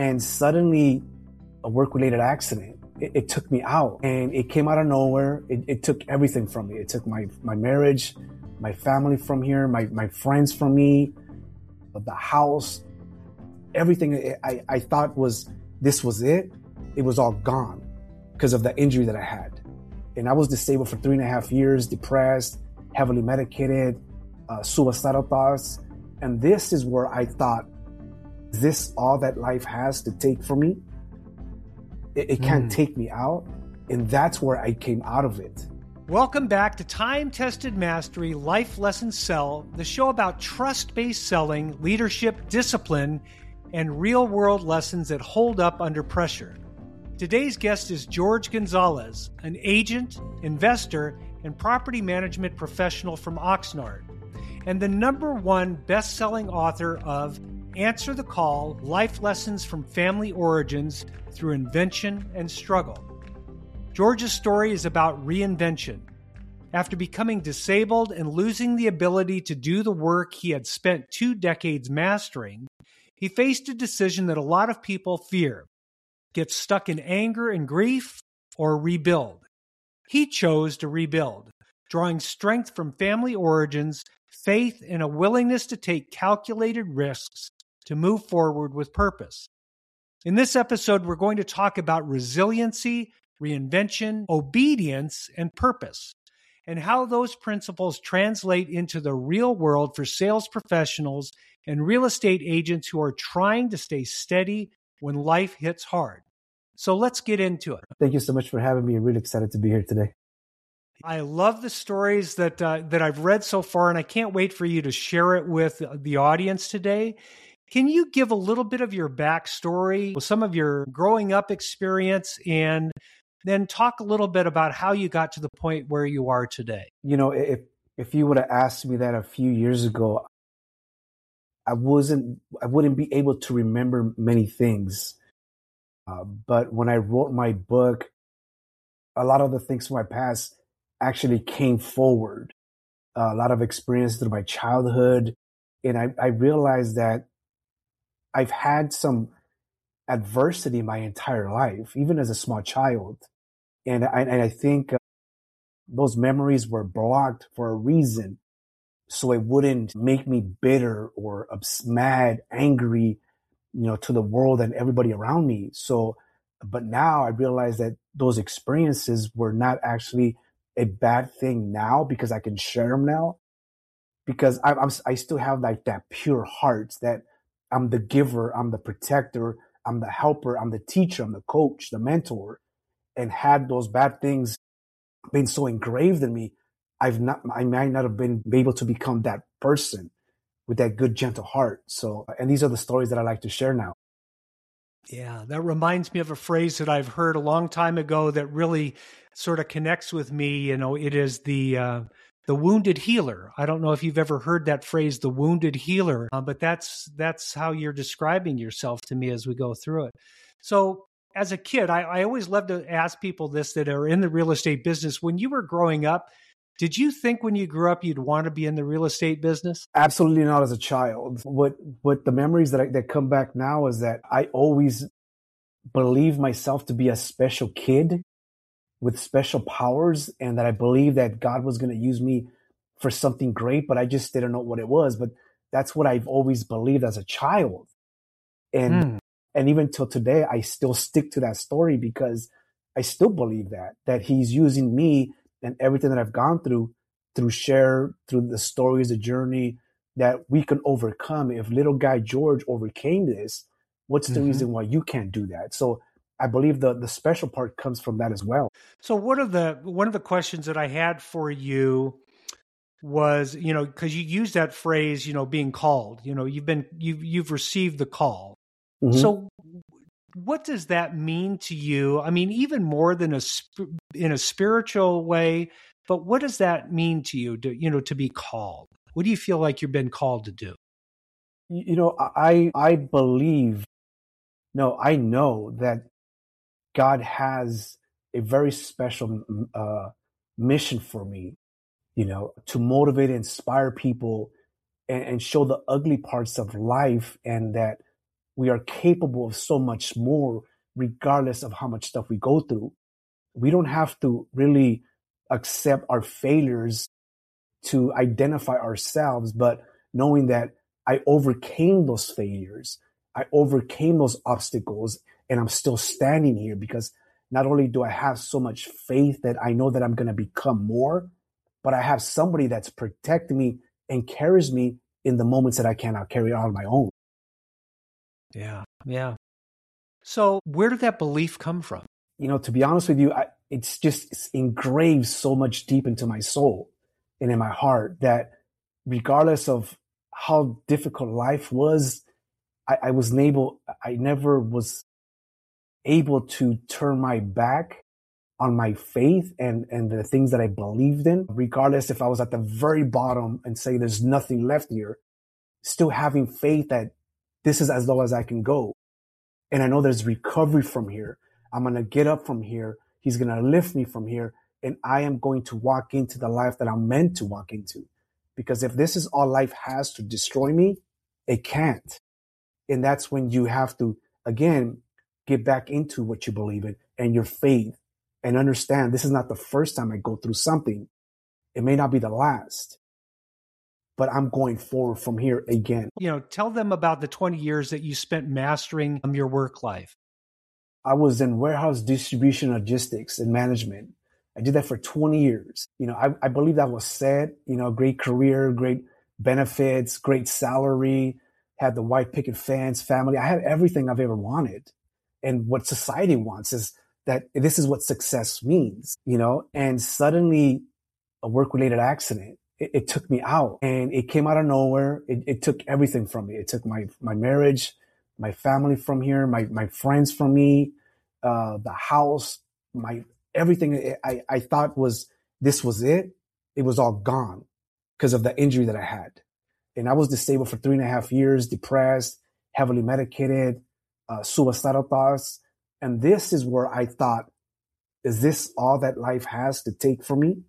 And suddenly a work-related accident, it took me out, and it came out of nowhere. It took everything from me. It took my marriage, my family from here, my friends from me, the house, everything I thought this was it. It was all gone because of the injury that I had. And I was disabled for 3.5 years, depressed, heavily medicated, suicidal thoughts. And this is where I thought, is this all that life has to take from me? It can't take me out. And that's where I came out of it. Welcome back to Time-Tested Mastery Life Lessons Sell, the show about trust-based selling, leadership, discipline, and real-world lessons that hold up under pressure. Today's guest is George Gonzalez, an agent, investor, and property management professional from Oxnard, and the #1 best-selling author of Answer the Call, Life Lessons from Family Origins Through Invention and Struggle. George's story is about reinvention. After becoming disabled and losing the ability to do the work he had spent 2 decades mastering, he faced a decision that a lot of people fear: get stuck in anger and grief, or rebuild. He chose to rebuild, drawing strength from family origins, faith, and a willingness to take calculated risks to move forward with purpose. In this episode, we're going to talk about resiliency, reinvention, obedience, and purpose, and how those principles translate into the real world for sales professionals and real estate agents who are trying to stay steady when life hits hard. So let's get into it. Thank you so much for having me. I'm really excited to be here today. I love the stories that I've read so far, and I can't wait for you to share it with the audience today. Can you give a little bit of your backstory, some of your growing up experience, and then talk a little bit about how you got to the point where you are today? You know, if you would have asked me that a few years ago, I wouldn't be able to remember many things. But when I wrote my book, a lot of the things from my past actually came forward. A lot of experience through my childhood. And I realized that I've had some adversity my entire life, even as a small child. And I think those memories were blocked for a reason, so it wouldn't make me bitter or mad, angry, to the world and everybody around me. So, but now I realize that those experiences were not actually a bad thing now, because I can share them now, because I still have like that pure heart that I'm the giver, I'm the protector, I'm the helper, I'm the teacher, I'm the coach, the mentor. And had those bad things been so engraved in me, I might not have been able to become that person with that good, gentle heart. So, and these are the stories that I like to share now. Yeah, that reminds me of a phrase that I've heard a long time ago that really sort of connects with me. It is the wounded healer. I don't know if you've ever heard that phrase, the wounded healer, but that's how you're describing yourself to me as we go through it. So as a kid, I always love to ask people this that are in the real estate business. When you were growing up, did you think when you grew up you'd want to be in the real estate business? Absolutely not as a child. What the memories that come back now is that I always believed myself to be a special kid with special powers, and that I believed that God was going to use me for something great, but I just didn't know what it was. But that's what I've always believed as a child. And even till today, I still stick to that story, because I still believe that he's using me and everything that I've gone through the stories, the journey, that we can overcome. If little guy George overcame this, what's the reason why you can't do that? So I believe the special part comes from that as well. So one of the questions that I had for you was, because you used that phrase, being called, you've received the call. Mm-hmm. So what does that mean to you? I mean, even more than in a spiritual way, but what does that mean to you to be called? What do you feel like you've been called to do? I believe, no, I know that God has a very special mission for me, to motivate and inspire people and show the ugly parts of life, and that we are capable of so much more, regardless of how much stuff we go through. We don't have to really accept our failures to identify ourselves, but knowing that I overcame those failures, I overcame those obstacles, and I'm still standing here because not only do I have so much faith that I know that I'm going to become more, but I have somebody that's protecting me and carries me in the moments that I cannot carry on my own. Yeah. Yeah. So where did that belief come from? To be honest with you, it's engraved so much deep into my soul and in my heart that regardless of how difficult life was, I never was able to turn my back on my faith and the things that I believed in, regardless if I was at the very bottom and say there's nothing left here, still having faith that this is as low as I can go. And I know there's recovery from here. I'm going to get up from here. He's going to lift me from here. And I am going to walk into the life that I'm meant to walk into. Because if this is all life has to destroy me, it can't. And that's when you have to, again, get back into what you believe in and your faith and understand this is not the first time I go through something. It may not be the last, but I'm going forward from here again. Tell them about the 20 years that you spent mastering your work life. I was in warehouse distribution, logistics, and management. I did that for 20 years. I believe that was said, great career, great benefits, great salary, had the white picket fence, family. I had everything I've ever wanted. And what society wants is that this is what success means, and suddenly a work-related accident, it took me out and it came out of nowhere. It took everything from me. It took my marriage, my family from here, my friends from me, the house, everything I thought this was it. It was all gone because of the injury that I had. And I was disabled for 3.5 years, depressed, heavily medicated, suicidal thoughts. And this is where I thought, is this all that life has to take from me?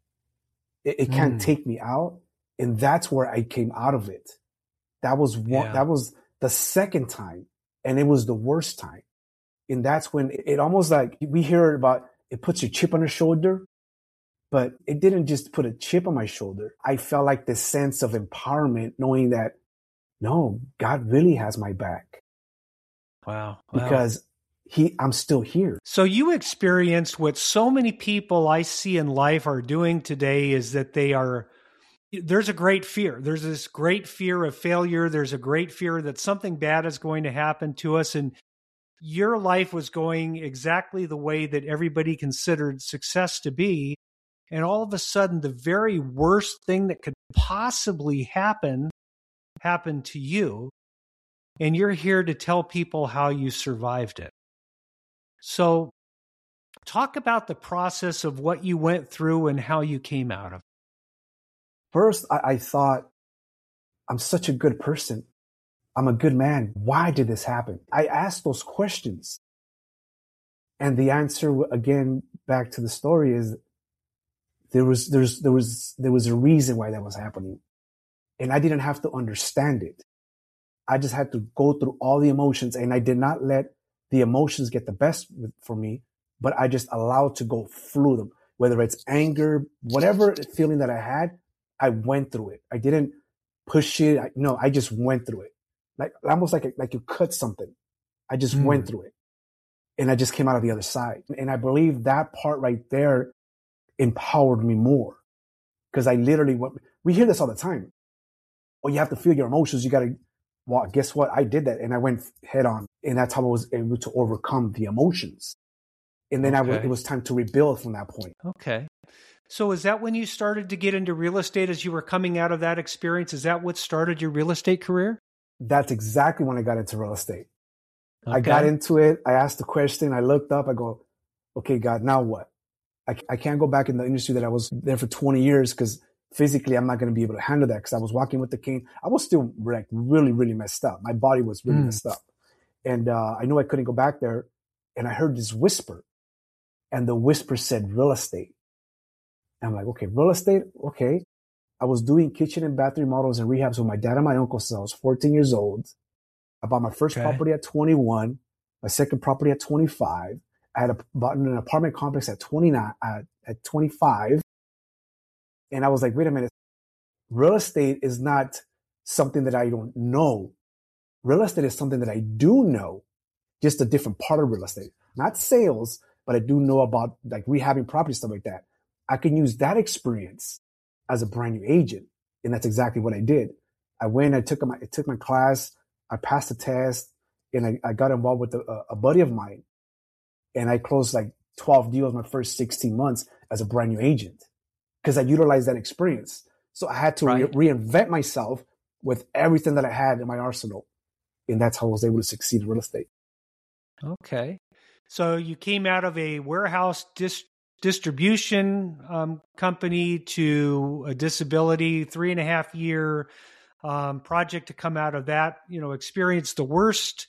It can't take me out. And that's where I came out of it. That was that was the second time. And it was the worst time. And that's when it almost like we hear about it puts your chip on your shoulder, but it didn't just put a chip on my shoulder. I felt like this sense of empowerment, knowing that, no, God really has my back. Wow. Because I'm still here. So you experienced what so many people I see in life are doing today is that there's a great fear. There's this great fear of failure. There's a great fear that something bad is going to happen to us. And your life was going exactly the way that everybody considered success to be. And all of a sudden, the very worst thing that could possibly happen happened to you. And you're here to tell people how you survived it. So talk about the process of what you went through and how you came out of it. First, I thought, I'm such a good person. I'm a good man. Why did this happen? I asked those questions. And the answer, again, back to the story, is there was a reason why that was happening. And I didn't have to understand it. I just had to go through all the emotions, and I did not let the emotions get the best for me, but I just allowed to go through them, whether it's anger, whatever feeling that I had, I went through it. I didn't push it. I just went through it. Like almost like you cut something. I just went through it, and I just came out of the other side. And I believe that part right there empowered me more, because I literally we hear this all the time. Oh, you have to feel your emotions. You got to. Well, guess what? I did that, and I went head on, and that's how I was able to overcome the emotions. And then it was time to rebuild from that point. Okay. So is that when you started to get into real estate as you were coming out of that experience? Is that what started your real estate career? That's exactly when I got into real estate. Okay. I got into it. I asked the question. I looked up. I go, okay, God, now what? I can't go back in the industry that I was there for 20 years because physically I'm not going to be able to handle that, because I was walking with the cane. I was still like really, really messed up. My body was really messed up. And I knew I couldn't go back there. And I heard this whisper. And the whisper said real estate. And I'm like, okay, real estate? Okay. I was doing kitchen and bathroom remodels and rehabs with my dad and my uncle since I was 14 years old. I bought my first Okay. property at 21, my second property at 25. I had bought an apartment complex at 29, at 25. And I was like, wait a minute, real estate is not something that I don't know. Real estate is something that I do know, just a different part of real estate, not sales, but I do know about like rehabbing property, stuff like that. I can use that experience as a brand new agent. And that's exactly what I did. I went, I took my class, I passed the test, and I got involved with a buddy of mine. And I closed like 12 deals my first 16 months as a brand new agent because I utilized that experience. So I had to reinvent myself with everything that I had in my arsenal. And that's how I was able to succeed in real estate. Okay. So you came out of a warehouse distribution company to a disability 3.5-year project to come out of that, experienced the worst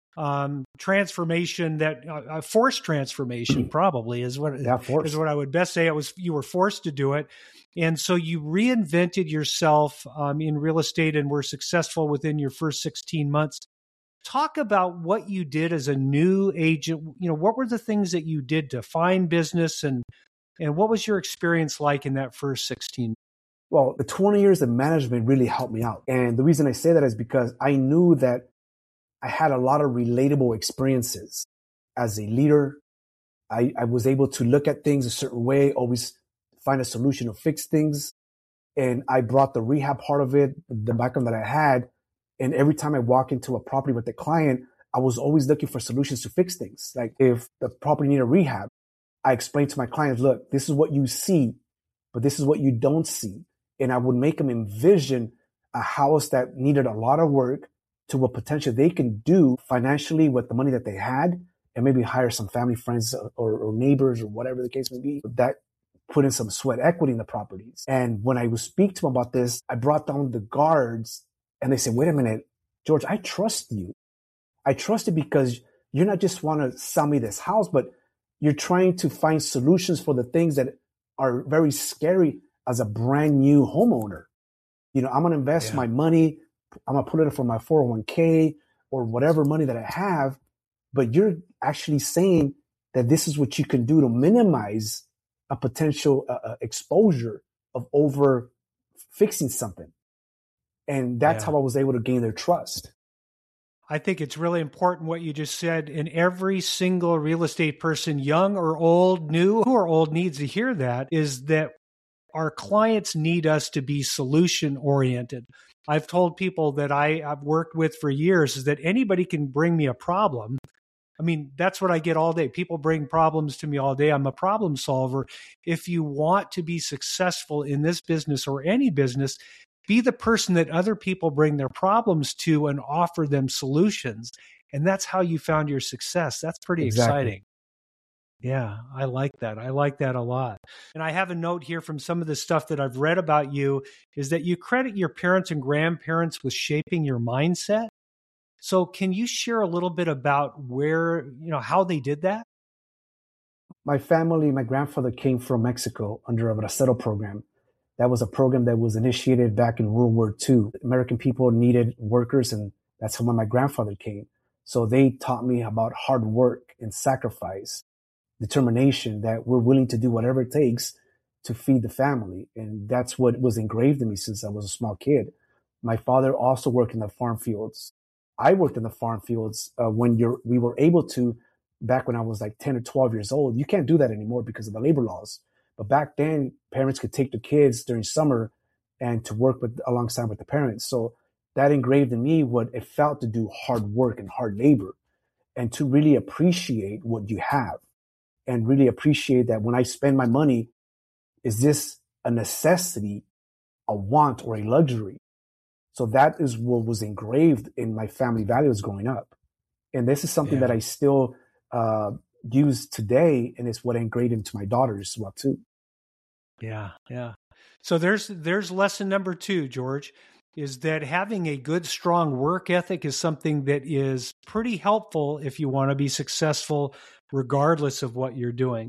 transformation that forced transformation probably is what I would best say. It was, you were forced to do it. And so you reinvented yourself in real estate and were successful within your first 16 months. Talk about what you did as a new agent. What were the things that you did to find business, and what was your experience like in that first 16? Well, the 20 years of management really helped me out. And the reason I say that is because I knew that I had a lot of relatable experiences as a leader. I was able to look at things a certain way, always find a solution to fix things. And I brought the rehab part of it, the background that I had. And every time I walk into a property with a client, I was always looking for solutions to fix things. Like if the property needed rehab, I explained to my clients, look, this is what you see, but this is what you don't see. And I would make them envision a house that needed a lot of work to what potential they can do financially with the money that they had, and maybe hire some family friends or neighbors or whatever the case may be, that put in some sweat equity in the properties. And when I would speak to them about this, I brought down the guards and they said, wait a minute, George, I trust you. I trust you because you're not just want to sell me this house, but you're trying to find solutions for the things that are very scary as a brand new homeowner. I'm going to invest my money. I'm going to put it for my 401k or whatever money that I have. But you're actually saying that this is what you can do to minimize a potential exposure of over fixing something. And that's how I was able to gain their trust. I think it's really important what you just said. And every single real estate person, young or old, new or old, needs to hear that, is that our clients need us to be solution oriented. I've told people that I've worked with for years is that anybody can bring me a problem. I mean, that's what I get all day. People bring problems to me all day. I'm a problem solver. If you want to be successful in this business or any business, be the person that other people bring their problems to and offer them solutions. And that's how you found your success. That's pretty exciting. Yeah, I like that. I like that a lot. And I have a note here from some of the stuff that I've read about you is that you credit your parents and grandparents with shaping your mindset. So can you share a little bit about how they did that? My family, my grandfather came from Mexico under a Bracero program. That was a program that was initiated back in World War II. American people needed workers, and that's when my grandfather came. So they taught me about hard work and sacrifice, determination, that we're willing to do whatever it takes to feed the family. And that's what was engraved in me since I was a small kid. My father also worked in the farm fields. I worked in the farm fields when we were able to, back when I was like 10 or 12 years old. You can't do that anymore because of the labor laws. But back then, parents could take the kids during summer and to work alongside with the parents. So that engraved in me what it felt to do hard work and hard labor, and to really appreciate what you have, and really appreciate that when I spend my money, is this a necessity, a want, or a luxury? So that is what was engraved in my family values growing up. And this is something that I still use today, and it's what I engraved into my daughters as well too. Yeah. So there's lesson number 2, George, is that having a good, strong work ethic is something that is pretty helpful if you want to be successful, regardless of what you're doing.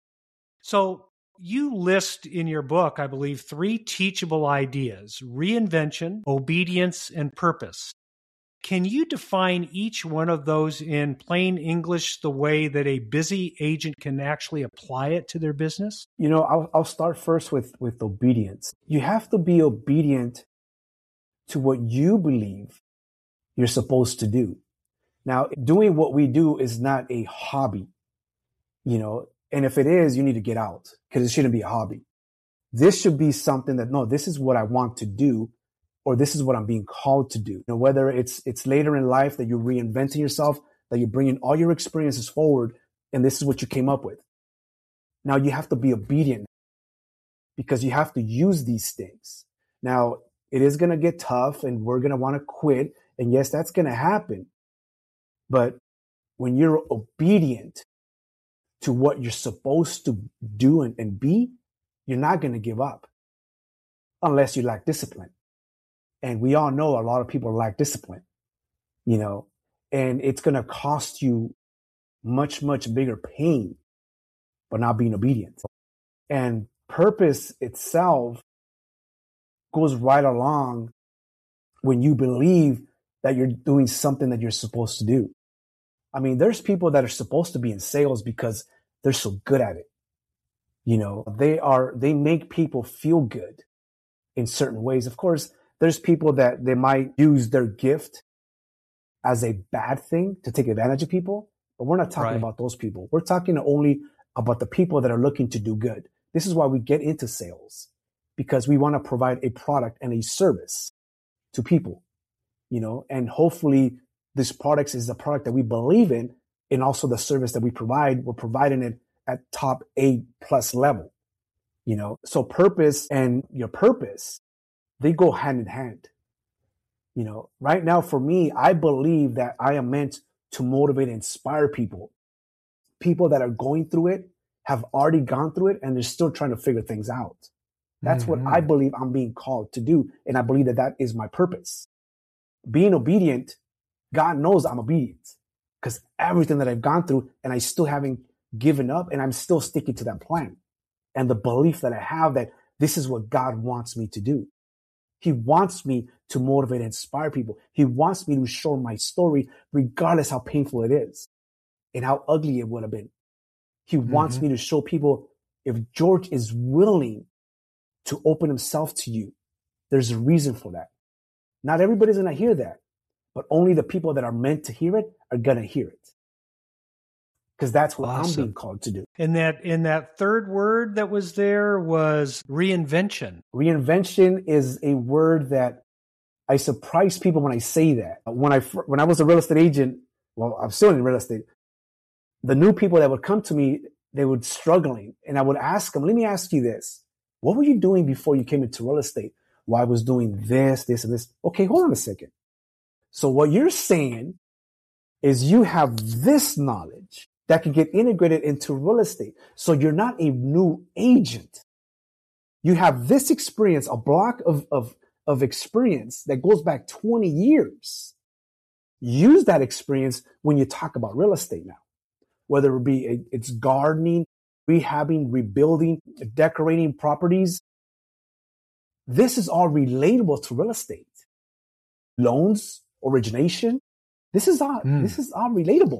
So you list in your book, I believe, 3 teachable ideas: reinvention, obedience, and purpose. Can you define each one of those in plain English the way that a busy agent can actually apply it to their business? I'll start first with obedience. You have to be obedient to what you believe you're supposed to do. Now, doing what we do is not a hobby, and if it is, you need to get out because it shouldn't be a hobby. This should be something that, no, this is what I want to do, or this is what I'm being called to do. Whether it's later in life that you're reinventing yourself, that you're bringing all your experiences forward, and this is what you came up with. Now you have to be obedient because you have to use these things. Now, it is going to get tough and we're going to want to quit. And yes, that's going to happen. But when you're obedient to what you're supposed to do and be, you're not going to give up unless you lack discipline. And we all know a lot of people lack discipline, and it's going to cost you much, much bigger pain by not being obedient. And purpose itself goes right along when you believe that you're doing something that you're supposed to do. I mean, there's people that are supposed to be in sales because they're so good at it. They make people feel good in certain ways. Of course, there's people that they might use their gift as a bad thing to take advantage of people, but we're not talking about those people. We're talking only about the people that are looking to do good. This is why we get into sales, because we want to provide a product and a service to people, and hopefully this product is a product that we believe in, and also the service that we provide, we're providing it at top A+ level, So purpose and your purpose, they go hand in hand. Right now for me, I believe that I am meant to motivate and inspire people that are going through it, have already gone through it, and they're still trying to figure things out. That's what I believe I'm being called to do. And I believe that is my purpose. Being obedient, God knows I'm obedient because everything that I've gone through, and I still haven't given up, and I'm still sticking to that plan. And the belief that I have that this is what God wants me to do. He wants me to motivate and inspire people. He wants me to share my story, regardless how painful it is and how ugly it would have been. He wants me to show people, if George is willing to open himself to you, there's a reason for that. Not everybody's going to hear that, but only the people that are meant to hear it are going to hear it. Because that's what I'm being called to do. And that third word that was there was reinvention. Reinvention is a word that I surprise people when I say that. When I was a real estate agent, well, I'm still in real estate, the new people that would come to me, they would struggling. And I would ask them, let me ask you this. What were you doing before you came into real estate? Well, I was doing this, this, and this. Okay, hold on a second. So what you're saying is you have this knowledge that can get integrated into real estate. So you're not a new agent. You have this experience, a block of experience that goes back 20 years. Use that experience when you talk about real estate now, whether it be it's gardening, rehabbing, rebuilding, decorating properties. This is all relatable to real estate. Loans, origination. This is all relatable.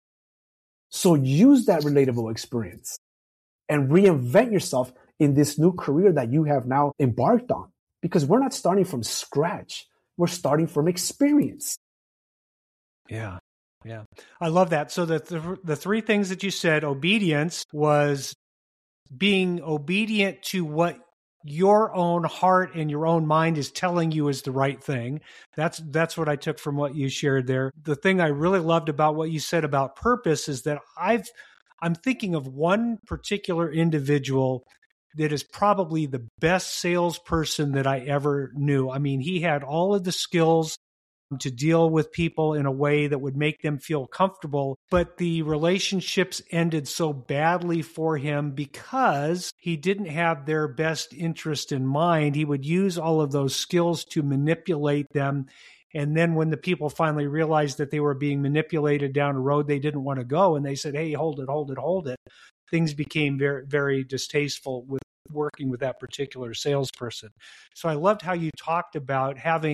So use that relatable experience and reinvent yourself in this new career that you have now embarked on. Because we're not starting from scratch. We're starting from experience. Yeah. Yeah. I love that. So the three things that you said, obedience was being obedient to what your own heart and your own mind is telling you is the right thing. That's what I took from what you shared there. The thing I really loved about what you said about purpose is that I'm thinking of one particular individual that is probably the best salesperson that I ever knew. I mean, he had all of the skills to deal with people in a way that would make them feel comfortable, but the relationships ended so badly for him because he didn't have their best interest in mind. He would use all of those skills to manipulate them. And then when the people finally realized that they were being manipulated down a road they didn't want to go, and they said, hey, hold it, things became very, very distasteful with working with that particular salesperson. So I loved how you talked about having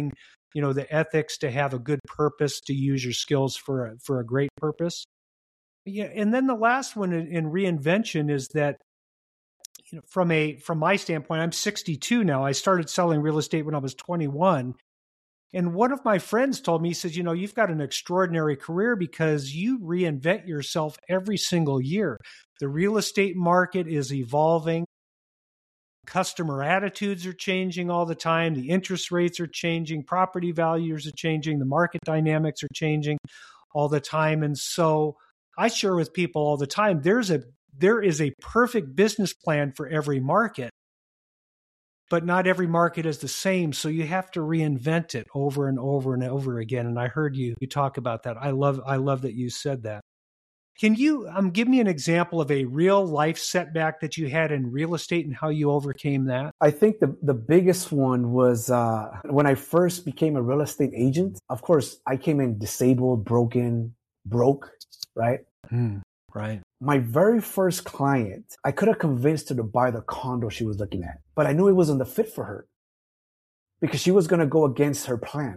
the ethics to have a good purpose, to use your skills for a great purpose. Yeah, and then the last one in reinvention is that, from my standpoint, I'm 62 now. I started selling real estate when I was 21. And one of my friends told me, he says, you've got an extraordinary career because you reinvent yourself every single year. The real estate market is evolving. Customer attitudes are changing all the time. The interest rates are changing. Property values are changing. The market dynamics are changing all the time. And so I share with people all the time, there is a perfect business plan for every market, but not every market is the same. So you have to reinvent it over and over and over again. And I heard you talk about that. I love that you said that. Can you give me an example of a real life setback that you had in real estate and how you overcame that? I think the biggest one was when I first became a real estate agent. Of course, I came in disabled, broken, broke, right? Right. My very first client, I could have convinced her to buy the condo she was looking at, but I knew it wasn't the fit for her because she was going to go against her plan.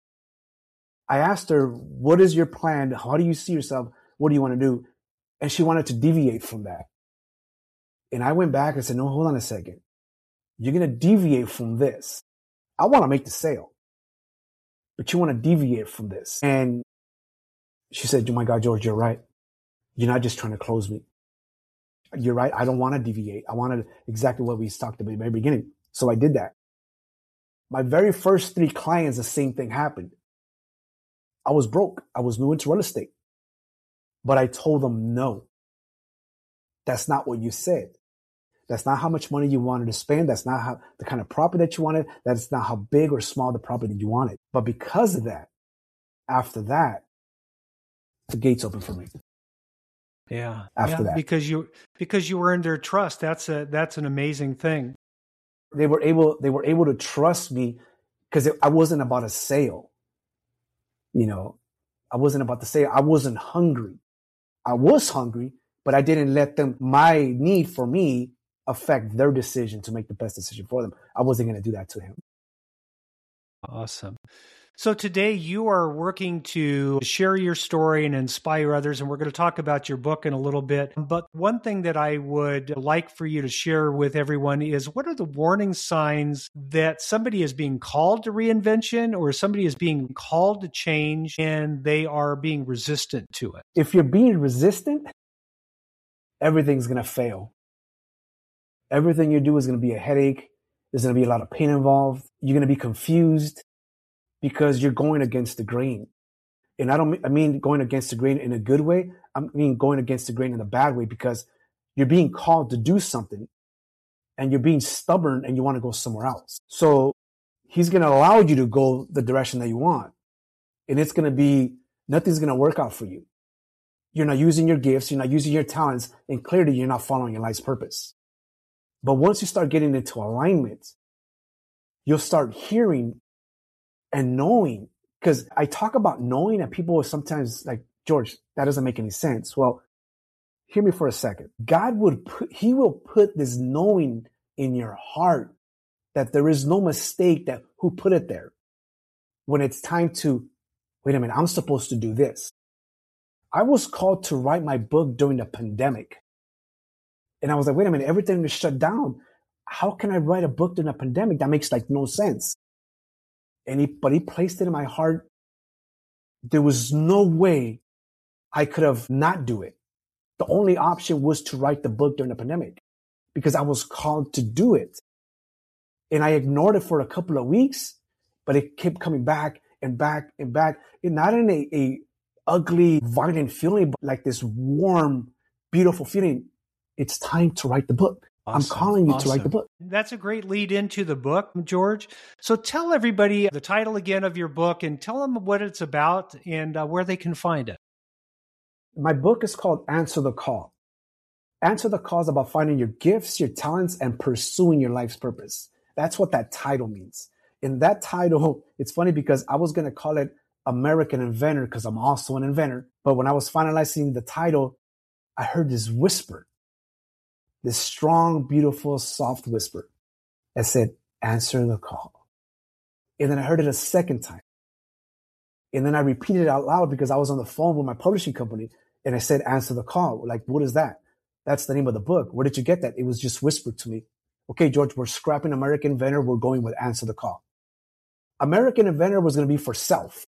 I asked her, what is your plan? How do you see yourself? What do you want to do? And she wanted to deviate from that. And I went back and said, no, hold on a second. You're going to deviate from this. I want to make the sale, but you want to deviate from this. And she said, oh my God, George, you're right. You're not just trying to close me. You're right. I don't want to deviate. I wanted exactly what we talked about at the very beginning. So I did that. My very first 3 clients, the same thing happened. I was broke. I was new into real estate. But I told them, no, that's not what you said. That's not how much money you wanted to spend. That's not how the kind of property that you wanted. That's not how big or small the property that you wanted. But because of that, after that, the gates opened for me. Yeah. After that, because you earned their trust. That's an amazing thing. They were able to trust me because I wasn't about a sale. I wasn't about the sale. I wasn't hungry. I was hungry, but I didn't let my need for me affect their decision to make the best decision for them. I wasn't going to do that to him. Awesome. So today you are working to share your story and inspire others, and we're going to talk about your book in a little bit. But one thing that I would like for you to share with everyone is, what are the warning signs that somebody is being called to reinvention or somebody is being called to change and they are being resistant to it? If you're being resistant, everything's going to fail. Everything you do is going to be a headache. There's going to be a lot of pain involved. You're going to be confused because you're going against the grain. And I mean going against the grain in a good way. I mean going against the grain in a bad way, because you're being called to do something and you're being stubborn and you want to go somewhere else. So he's going to allow you to go the direction that you want. And it's going to be, nothing's going to work out for you. You're not using your gifts. You're not using your talents. And clearly you're not following your life's purpose. But once you start getting into alignment, you'll start hearing and knowing, because I talk about knowing and people are sometimes like, George, that doesn't make any sense. Well, hear me for a second. God he will put this knowing in your heart that there is no mistake that who put it there. When it's time to, wait a minute, I'm supposed to do this. I was called to write my book during the pandemic. And I was like, wait a minute, everything is shut down. How can I write a book during a pandemic? That makes like no sense. But he placed it in my heart. There was no way I could have not do it. The only option was to write the book during the pandemic because I was called to do it. And I ignored it for a couple of weeks, but it kept coming back and back and back. And not in a ugly, violent feeling, but like this warm, beautiful feeling. It's time to write the book. Awesome. I'm calling you to write the book. That's a great lead into the book, George. So tell everybody the title again of your book and tell them what it's about and where they can find it. My book is called Answer the Call. Answer the Call is about finding your gifts, your talents, and pursuing your life's purpose. That's what that title means. In that title, it's funny because I was going to call it American Inventor because I'm also an inventor. But when I was finalizing the title, I heard this whisper. This strong, beautiful, soft whisper that said, answer the call. And then I heard it a second time. And then I repeated it out loud because I was on the phone with my publishing company and I said, answer the call. Like, what is that? That's the name of the book. Where did you get that? It was just whispered to me. Okay, George, we're scrapping American Inventor. We're going with Answer the Call. American Inventor was going to be for self.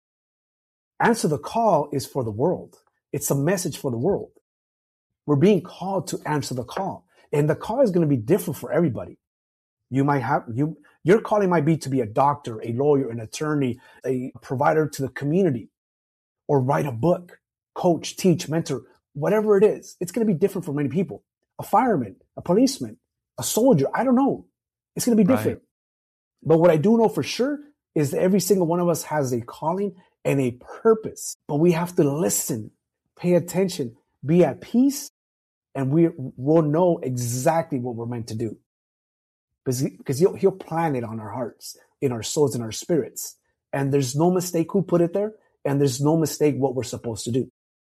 Answer the Call is for the world. It's a message for the world. We're being called to answer the call. And the call is going to be different for everybody. You might have, your calling might be to be a doctor, a lawyer, an attorney, a provider to the community, or write a book, coach, teach, mentor, whatever it is. It's going to be different for many people. A fireman, a policeman, a soldier, I don't know. It's going to be different. Right. But what I do know for sure is that every single one of us has a calling and a purpose. But we have to listen, pay attention, be at peace, and we'll know exactly what we're meant to do. Because he'll plant it on our hearts, in our souls, in our spirits. And there's no mistake who put it there, and there's no mistake what we're supposed to do.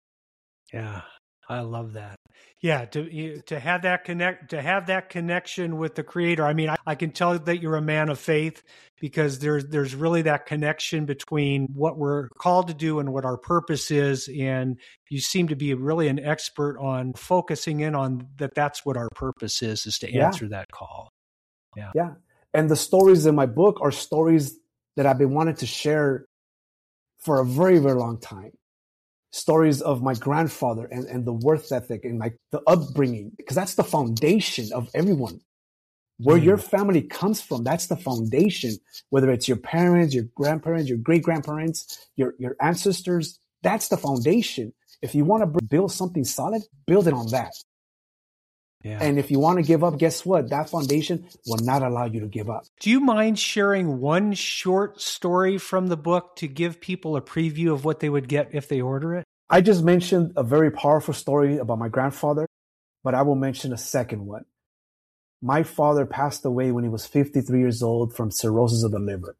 Yeah, I love that. Yeah, to have that connection with the Creator. I mean, I can tell that you're a man of faith because there's really that connection between what we're called to do and what our purpose is, and you seem to be really an expert on focusing in on that. That's what our purpose is to answer that call. Yeah. And the stories in my book are stories that I've been wanting to share for a very, very long time. Stories of my grandfather and the worth ethic and the upbringing, because that's the foundation of everyone. Where your family comes from, that's the foundation. Whether it's your parents, your grandparents, your great-grandparents, your ancestors, that's the foundation. If you want to build something solid, build it on that. Yeah. And if you want to give up, guess what? That foundation will not allow you to give up. Do you mind sharing one short story from the book to give people a preview of what they would get if they order it? I just mentioned a very powerful story about my grandfather, but I will mention a second one. My father passed away when he was 53 years old from cirrhosis of the liver.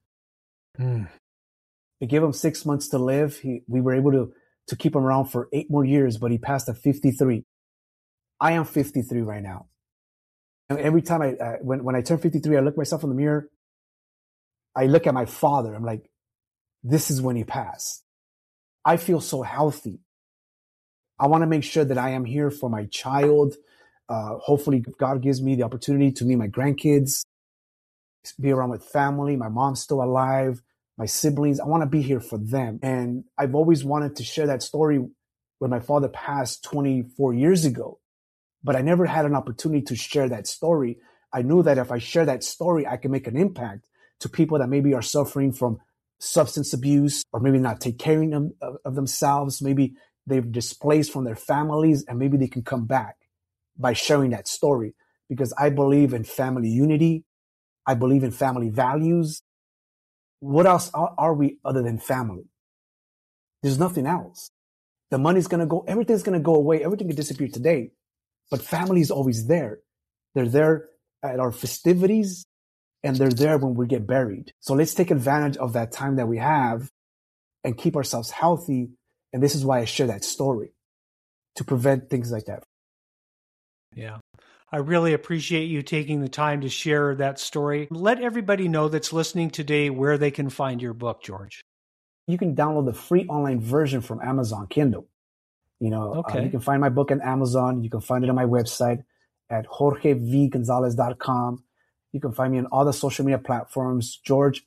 It gave him 6 months to live. We were able to keep him around for 8 more years, but he passed at 53. I am 53 right now. And every time when I turn 53, I look myself in the mirror. I look at my father. I'm like, this is when he passed. I feel so healthy. I want to make sure that I am here for my child. Hopefully God gives me the opportunity to meet my grandkids, be around with family. My mom's still alive, my siblings. I want to be here for them. And I've always wanted to share that story when my father passed 24 years ago. But I never had an opportunity to share that story. I knew that if I share that story, I can make an impact to people that maybe are suffering from substance abuse or maybe not take care of themselves. Maybe they've displaced from their families and maybe they can come back by sharing that story. Because I believe in family unity. I believe in family values. What else are we other than family? There's nothing else. The money's going to go, everything's going to go away. Everything can disappear today. But family is always there. They're there at our festivities and they're there when we get buried. So let's take advantage of that time that we have and keep ourselves healthy. And this is why I share that story, to prevent things like that. Yeah. I really appreciate you taking the time to share that story. Let everybody know that's listening today where they can find your book, George. You can download the free online version from Amazon Kindle. You can find my book on Amazon. You can find it on my website at jorgevgonzalez.com. You can find me on all the social media platforms,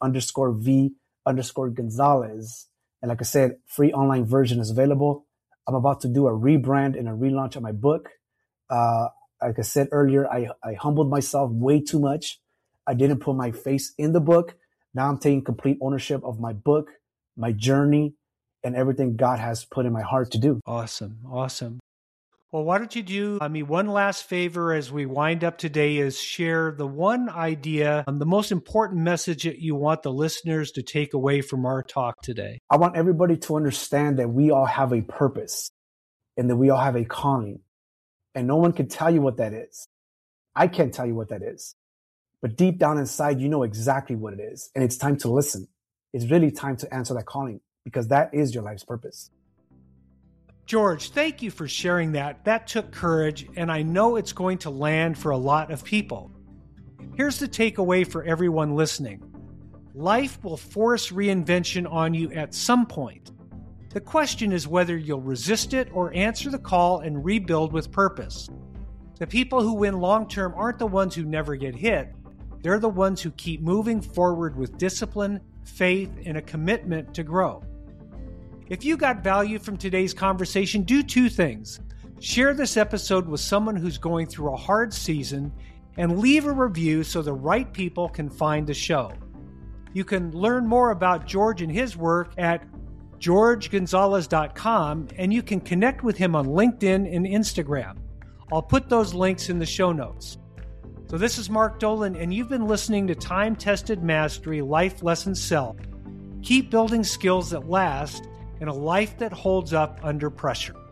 George_V_Gonzalez. And like I said, free online version is available. I'm about to do a rebrand and a relaunch of my book. Like I said earlier, I humbled myself way too much. I didn't put my face in the book. Now I'm taking complete ownership of my book, my journey, and everything God has put in my heart to do. Awesome. Well, why don't you do me one last favor as we wind up today is share the one idea, the most important message that you want the listeners to take away from our talk today. I want everybody to understand that we all have a purpose and that we all have a calling. And no one can tell you what that is. I can't tell you what that is. But deep down inside, you know exactly what it is. And it's time to listen. It's really time to answer that calling, because that is your life's purpose. George, thank you for sharing that. That took courage, and I know it's going to land for a lot of people. Here's the takeaway for everyone listening. Life will force reinvention on you at some point. The question is whether you'll resist it or answer the call and rebuild with purpose. The people who win long-term aren't the ones who never get hit. They're the ones who keep moving forward with discipline, faith, and a commitment to grow. If you got value from today's conversation, do two things. Share this episode with someone who's going through a hard season and leave a review so the right people can find the show. You can learn more about George and his work at georgegonzalez.com, and you can connect with him on LinkedIn and Instagram. I'll put those links in the show notes. So this is Mark Dolan, and you've been listening to Time-Tested Mastery Life Lessons Sell. Keep building skills that last and a life that holds up under pressure.